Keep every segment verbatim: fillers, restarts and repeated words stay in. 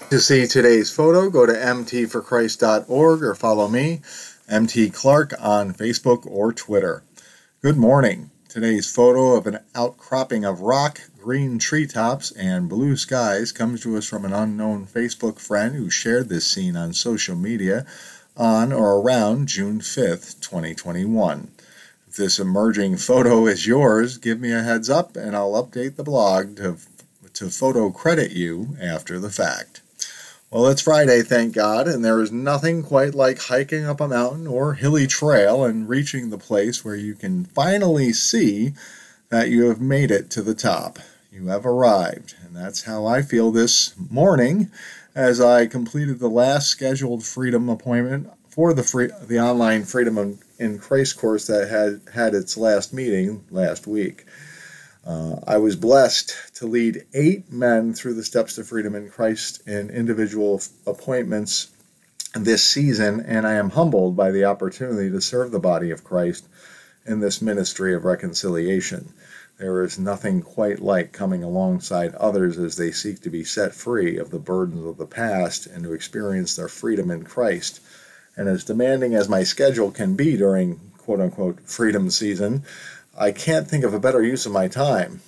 To see today's photo, go to m t for christ dot org or follow me, M T Clark, on Facebook or Twitter. Good morning. Today's photo of an outcropping of rock, green treetops, and blue skies comes to us from an unknown Facebook friend who shared this scene on social media on or around June fifth, twenty twenty-one. If this emerging photo is yours, give me a heads up and I'll update the blog to, to photo credit you after the fact. Well, it's Friday, thank God, and there is nothing quite like hiking up a mountain or hilly trail and reaching the place where you can finally see that you have made it to the top. You have arrived, and that's how I feel this morning as I completed the last scheduled Freedom appointment for the free, the online Freedom in Christ course that had had its last meeting last week. Uh, I was blessed to lead eight men through the steps to freedom in Christ in individual f- appointments this season, and I am humbled by the opportunity to serve the body of Christ in this ministry of reconciliation. There is nothing quite like coming alongside others as they seek to be set free of the burdens of the past and to experience their freedom in Christ. And as demanding as my schedule can be during quote-unquote freedom season, I can't think of a better use of my time.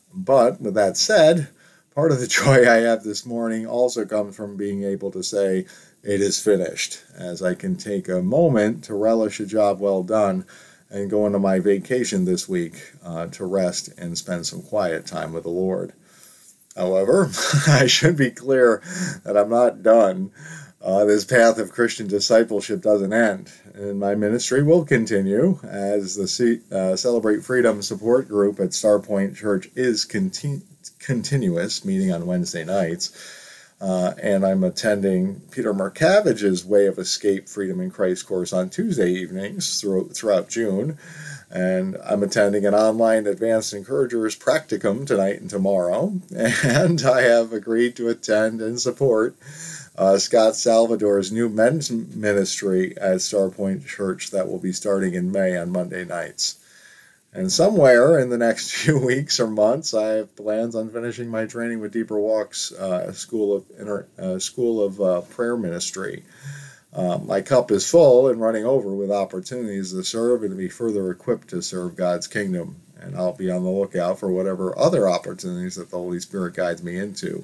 But with that said, part of the joy I have this morning also comes from being able to say, it is finished, as I can take a moment to relish a job well done and go into my vacation this week uh, to rest and spend some quiet time with the Lord. However, I should be clear that I'm not done. Uh, this path of Christian discipleship doesn't end, and my ministry will continue as the C- uh, Celebrate Freedom support group at Starpoint Church is conti- continuous, meeting on Wednesday nights, uh, and I'm attending Peter Markavich's Way of Escape Freedom in Christ course on Tuesday evenings through, throughout June, and I'm attending an online Advanced Encouragers Practicum tonight and tomorrow, and I have agreed to attend and support Uh, Scott Salvador's new men's ministry at Starpoint Church that will be starting in May on Monday nights. And somewhere in the next few weeks or months, I have plans on finishing my training with Deeper Walks uh, School of Inter- uh, School of uh, Prayer Ministry. Uh, my cup is full and running over with opportunities to serve and to be further equipped to serve God's kingdom. And I'll be on the lookout for whatever other opportunities that the Holy Spirit guides me into.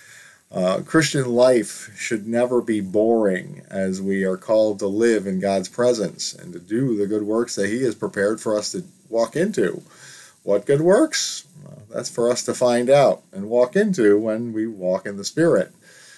Uh, Christian life should never be boring as we are called to live in God's presence and to do the good works that He has prepared for us to walk into. What good works? Well, that's for us to find out and walk into when we walk in the Spirit.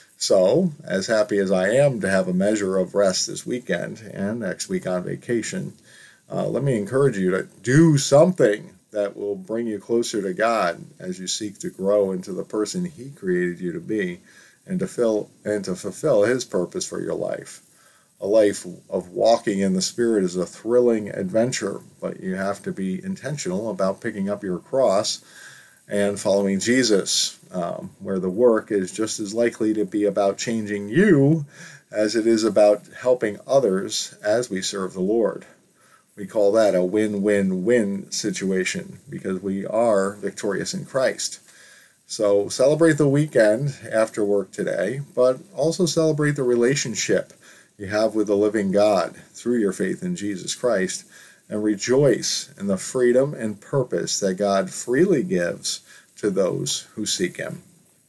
So, as happy as I am to have a measure of rest this weekend and next week on vacation, uh, let me encourage you to do something that will bring you closer to God as you seek to grow into the person He created you to be and to fill and to fulfill His purpose for your life. A life of walking in the Spirit is a thrilling adventure, but you have to be intentional about picking up your cross and following Jesus, um, where the work is just as likely to be about changing you as it is about helping others as we serve the Lord. We call that a win-win-win situation because we are victorious in Christ. So celebrate the weekend after work today, but also celebrate the relationship you have with the living God through your faith in Jesus Christ, and rejoice in the freedom and purpose that God freely gives to those who seek Him.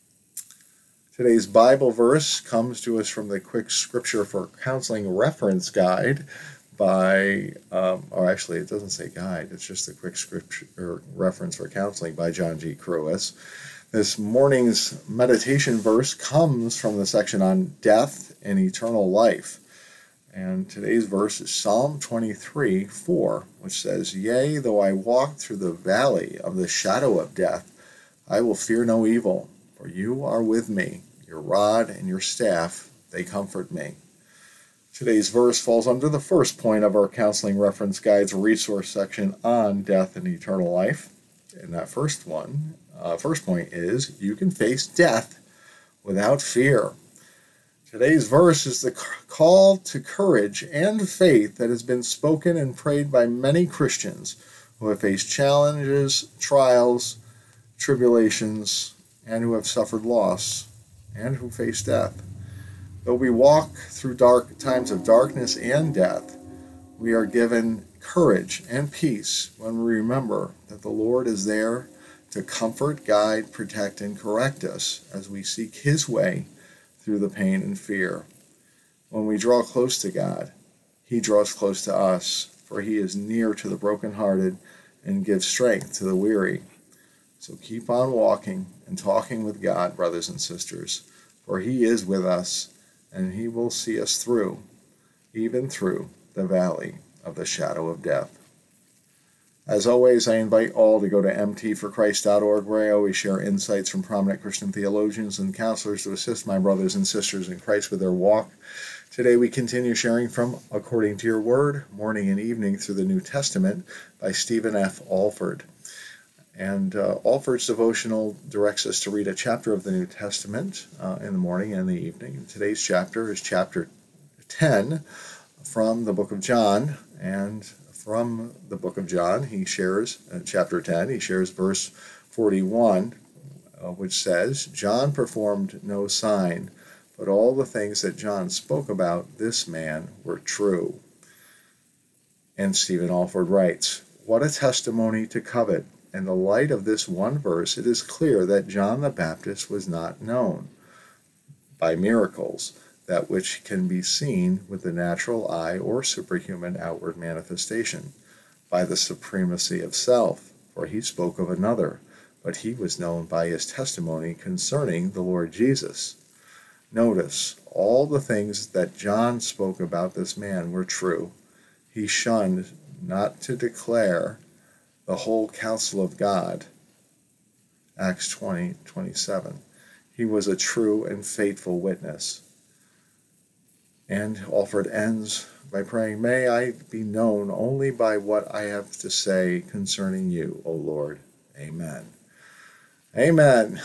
Today's Bible verse comes to us from the Quick Scripture for Counseling Reference Guide by, um, or actually it doesn't say guide, it's just the Quick Scripture Reference for Counseling by John G. Crewis. This morning's meditation verse comes from the section on death and eternal life. And today's verse is Psalm twenty-three, four, which says, "Yea, though I walk through the valley of the shadow of death, I will fear no evil, for you are with me. Your rod and your staff, they comfort me." Today's verse falls under the first point of our Counseling Reference Guide's resource section on death and eternal life. And that first one, uh, first point is, you can face death without fear. Today's verse is the call to courage and faith that has been spoken and prayed by many Christians who have faced challenges, trials, tribulations, and who have suffered loss and who face death. Though we walk through dark times of darkness and death, we are given courage and peace when we remember that the Lord is there to comfort, guide, protect, and correct us as we seek His way through the pain and fear. When we draw close to God, He draws close to us, for He is near to the brokenhearted and gives strength to the weary. So keep on walking and talking with God, brothers and sisters, for He is with us, and He will see us through, even through the valley of the shadow of death. As always, I invite all to go to m t for christ dot org, where I always share insights from prominent Christian theologians and counselors to assist my brothers and sisters in Christ with their walk. Today we continue sharing from According to Your Word, Morning and Evening Through the New Testament by Stephen F. Alford. And uh, Alford's devotional directs us to read a chapter of the New Testament uh, in the morning and the evening. And today's chapter is chapter ten from the book of John, and from the book of John, he shares, in chapter ten, he shares verse forty-one, uh, which says, John performed no sign, but all the things that John spoke about this man were true. And Stephen Alford writes, what a testimony to covet. In the light of this one verse, it is clear that John the Baptist was not known by miracles, that which can be seen with the natural eye or superhuman outward manifestation, by the supremacy of self, for he spoke of another, but he was known by his testimony concerning the Lord Jesus. Notice, all the things that John spoke about this man were true. He shunned not to declare the whole counsel of God. Acts twenty twenty-seven. He was a true and faithful witness. And Alford ends by praying, may I be known only by what I have to say concerning you, O Lord. Amen. Amen.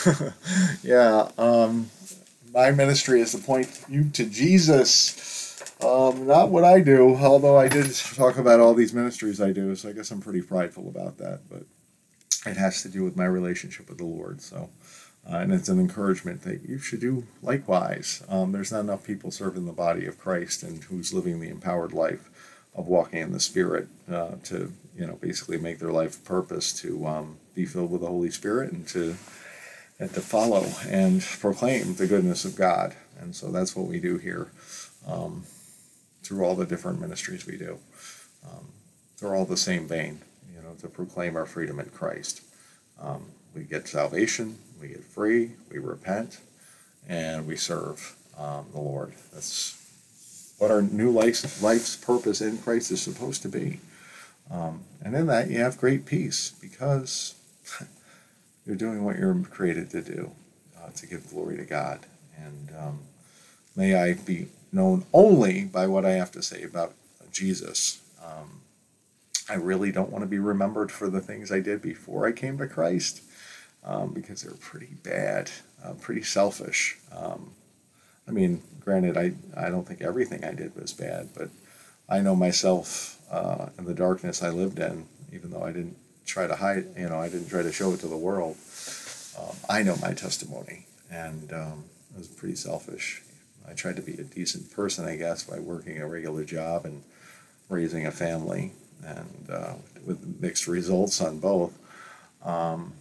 yeah, um, my ministry is to point you to Jesus, um, not what I do, although I did talk about all these ministries I do, so I guess I'm pretty prideful about that, but it has to do with my relationship with the Lord, so... Uh, and it's an encouragement that you should do likewise. Um, there's not enough people serving the body of Christ and who's living the empowered life of walking in the Spirit uh, to, you know, basically make their life purpose to um, be filled with the Holy Spirit and to and to follow and proclaim the goodness of God. And so that's what we do here um, through all the different ministries we do. Um, they're all the same vein, you know, to proclaim our freedom in Christ. Um, we get salvation. We get free, we repent, and we serve um, the Lord. That's what our new life's, life's purpose in Christ is supposed to be. Um, and in that, you have great peace because you're doing what you're created to do, uh, to give glory to God. And um, may I be known only by what I have to say about Jesus. Um, I really don't want to be remembered for the things I did before I came to Christ. Um, because they're pretty bad, uh, pretty selfish. Um, I mean, granted, I, I don't think everything I did was bad, but I know myself uh, in the darkness I lived in, even though I didn't try to hide, you know, I didn't try to show it to the world. Um, I know my testimony, and um, it was pretty selfish. I tried to be a decent person, I guess, by working a regular job and raising a family, and uh, with mixed results on both. Um,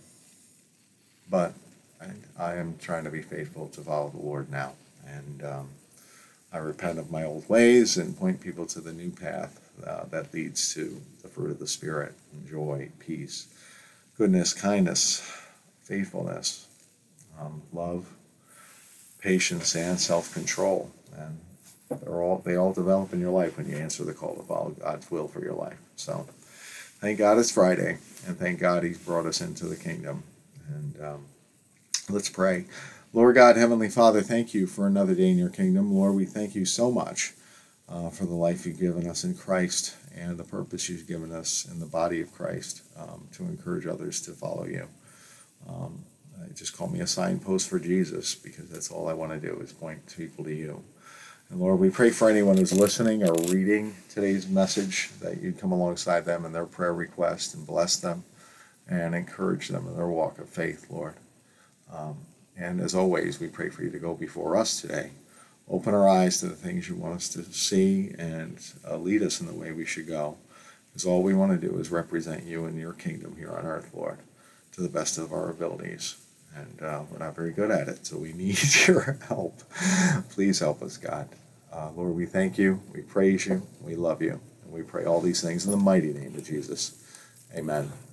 But I, I am trying to be faithful to follow the Lord now. And um, I repent of my old ways and point people to the new path uh, that leads to the fruit of the Spirit, and joy, peace, goodness, kindness, faithfulness, um, love, patience, and self-control. And they're all they all develop in your life when you answer the call to follow God's will for your life. So thank God it's Friday, and thank God He's brought us into the kingdom. And um, let's pray. Lord God, Heavenly Father, thank you for another day in your kingdom. Lord, we thank you so much uh, for the life you've given us in Christ and the purpose you've given us in the body of Christ um, to encourage others to follow you. Um, I just call me a signpost for Jesus, because that's all I want to do is point people to you. And Lord, we pray for anyone who's listening or reading today's message, that you'd come alongside them in their prayer request and bless them and encourage them in their walk of faith, Lord. Um, And as always, we pray for you to go before us today. Open our eyes to the things you want us to see and uh, lead us in the way we should go. Because all we want to do is represent you and your kingdom here on earth, Lord, to the best of our abilities. And uh, we're not very good at it, so we need your help. Please help us, God. Uh, Lord, we thank you, we praise you, we love you, and we pray all these things in the mighty name of Jesus. Amen.